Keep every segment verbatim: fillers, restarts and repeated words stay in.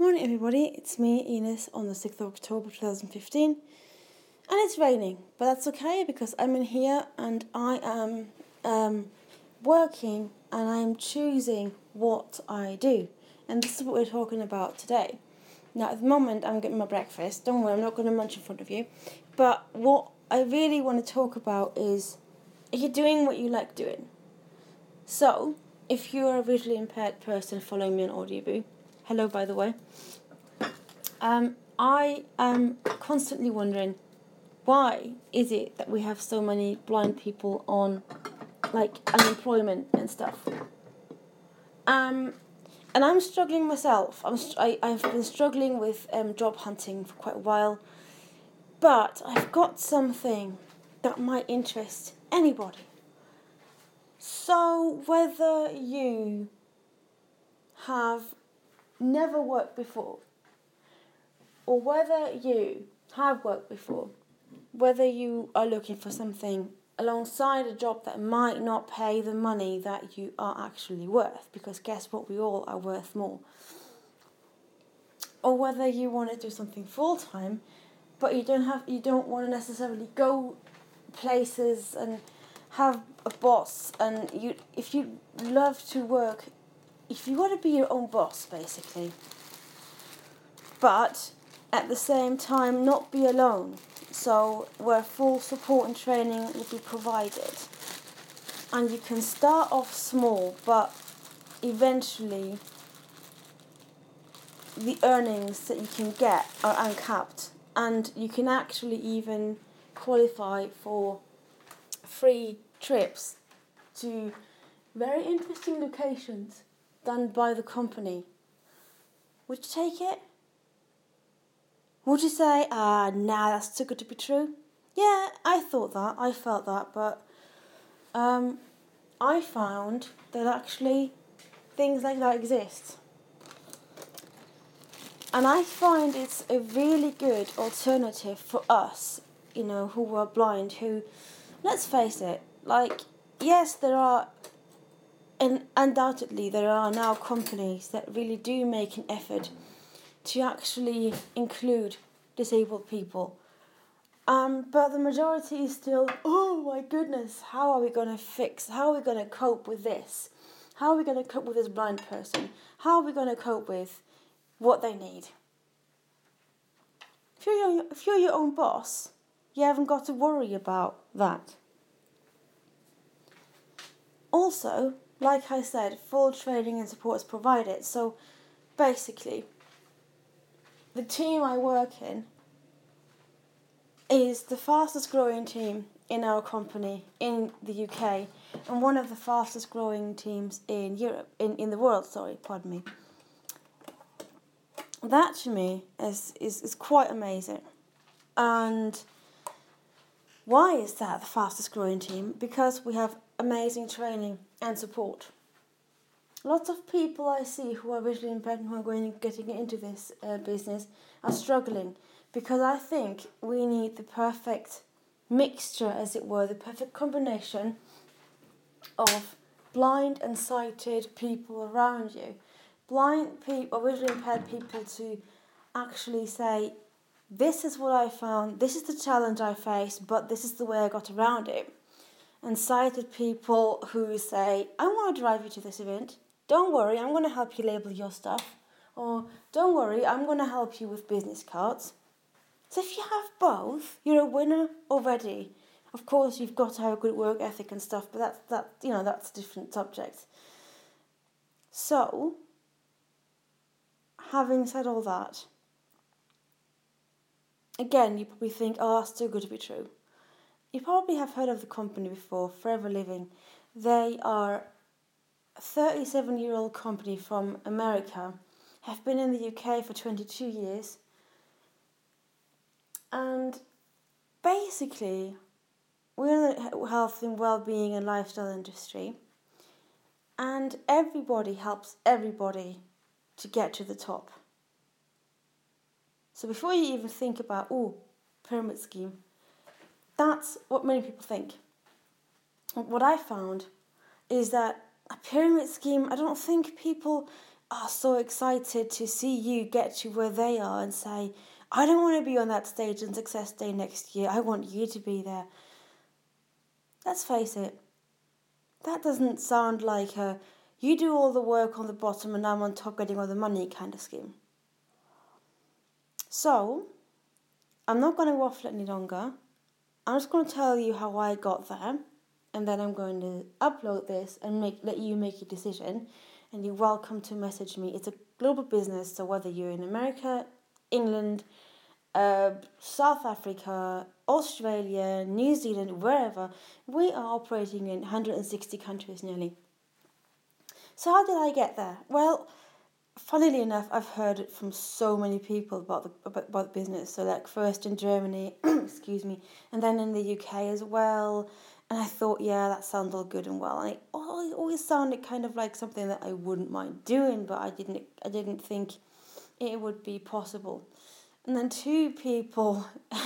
Morning everybody, it's me Ines on the sixth of October twenty fifteen, and it's raining, but that's okay because I'm in here and I am um, working and I'm choosing what I do, and this is what we're talking about today. Now at the moment I'm getting my breakfast, don't worry, I'm not going to munch in front of you, but what I really want to talk about is, are you doing what you like doing? So, if you're a visually impaired person following me on Audioboo, hello by the way, um, I am constantly wondering, why is it that we have so many blind people on, like, unemployment and stuff? Um, and I'm struggling myself. I'm st- I, I've been struggling with um, job hunting for quite a while, but I've got something that might interest anybody. So whether you have never worked before, or whether you have worked before, whether you are looking for something alongside a job that might not pay the money that you are actually worth, because guess what, we all are worth more, or whether you want to do something full-time, but you don't have, you don't want to necessarily go places and have a boss, and you, if you love to work, if you want to be your own boss, basically, but at the same time not be alone, so where full support and training will be provided, and you can start off small, but eventually the earnings that you can get are uncapped, and you can actually even qualify for free trips to very interesting locations done by the company. Would you take it? Would you say, ah, nah, that's too good to be true? Yeah, I thought that, I felt that, but um, I found that actually things like that exist. And I find it's a really good alternative for us, you know, who are blind, who, let's face it, like, yes, there are, and undoubtedly there are now companies that really do make an effort to actually include disabled people. Um, but the majority is still, oh my goodness, how are we going to fix, how are we going to cope with this? How are we going to cope with this blind person? How are we going to cope with what they need? If you're your, if you're your own boss, you haven't got to worry about that. Also, like I said, full training and support is provided. So basically, the team I work in is the fastest growing team in our company in the U K, and one of the fastest growing teams in Europe, in, in the world, sorry, pardon me. That to me is, is, is quite amazing. And why is that the fastest growing team? Because we have amazing training and support. Lots of people I see who are visually impaired and who are going getting into this uh, business are struggling, because I think we need the perfect mixture, as it were, the perfect combination of blind and sighted people around you. Blind people, or visually impaired people, to actually say, this is what I found, this is the challenge I faced, but this is the way I got around it. And sighted people who say, I want to drive you to this event. Don't worry, I'm going to help you label your stuff. Or, don't worry, I'm going to help you with business cards. So if you have both, you're a winner already. Of course, you've got to have a good work ethic and stuff, but that's, that, you know, that's a different subject. So, having said all that, again, you probably think, oh, that's too good to be true. You probably have heard of the company before, Forever Living. They are a thirty-seven-year-old company from America, have been in the U K for twenty-two years, and basically, we're in the health and well-being and lifestyle industry, and everybody helps everybody to get to the top. So before you even think about, oh, pyramid scheme, that's what many people think. What I found is that a pyramid scheme, I don't think people are so excited to see you get to where they are and say, I don't want to be on that stage on Success Day next year. I want you to be there. Let's face it, that doesn't sound like a you do all the work on the bottom and I'm on top getting all the money kind of scheme. So, I'm not going to waffle any longer. I'm just going to tell you how I got there, and then I'm going to upload this and make let you make a decision, and you're welcome to message me. It's a global business, so whether you're in America, England, uh, South Africa, Australia, New Zealand, wherever, we are operating in one hundred sixty countries nearly. So how did I get there? Well, funnily enough, I've heard it from so many people about the about, about the business. So like first in Germany, excuse me, and then in the U K as well. And I thought, yeah, that sounds all good and well. And it always sounded kind of like something that I wouldn't mind doing, but I didn't I didn't think it would be possible. And then two people,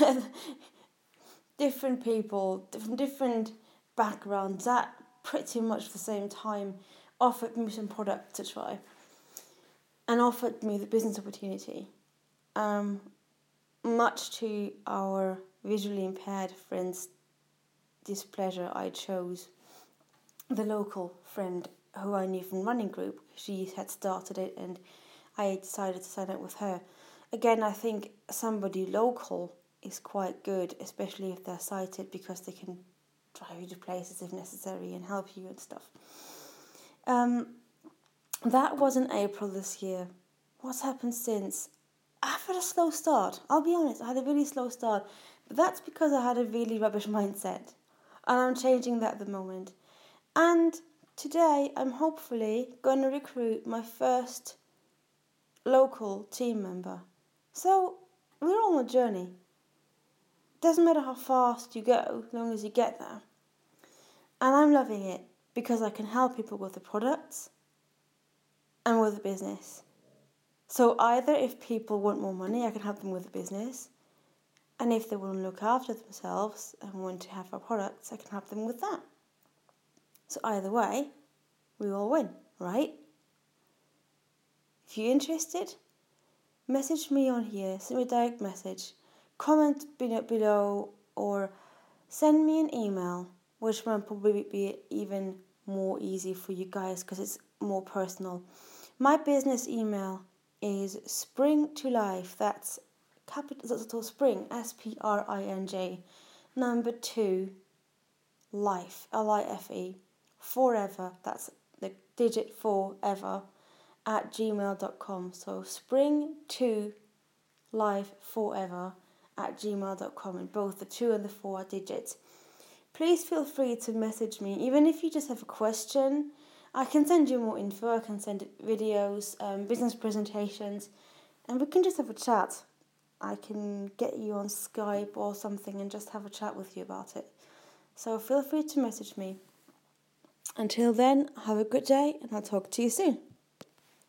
different people, from different backgrounds at pretty much the same time, offered me some products to try. And offered me the business opportunity. Um, much to our visually impaired friends' displeasure, I chose the local friend who I knew from running group. She had started it and I decided to sign up with her. Again, I think somebody local is quite good, especially if they're sighted, because they can drive you to places if necessary and help you and stuff. Um, that was in April this year. What's happened since? I've had a slow start. I'll be honest, I had a really slow start. But that's because I had a really rubbish mindset. And I'm changing that at the moment. And today I'm hopefully going to recruit my first local team member. So we're on a journey. Doesn't matter how fast you go, as long as you get there. And I'm loving it because I can help people with the products and with the business. So either if people want more money, I can help them with the business. And if they want to look after themselves and want to have our products, I can help them with that. So either way, we all win, right? If you're interested, message me on here, send me a direct message, comment below, or send me an email, which will probably be even more easy for you guys because it's more personal. My business email is spring to life. That's capital spring, S P R I N G, number two, life, L I F E, forever. That's the digit four ever at gmail dot com. So spring to life forever at gmail dot com, and both the two and the four are digits. Please feel free to message me, even if you just have a question. I can send you more info, I can send videos, um, business presentations, and we can just have a chat. I can get you on Skype or something and just have a chat with you about it. So feel free to message me. Until then, have a good day and I'll talk to you soon.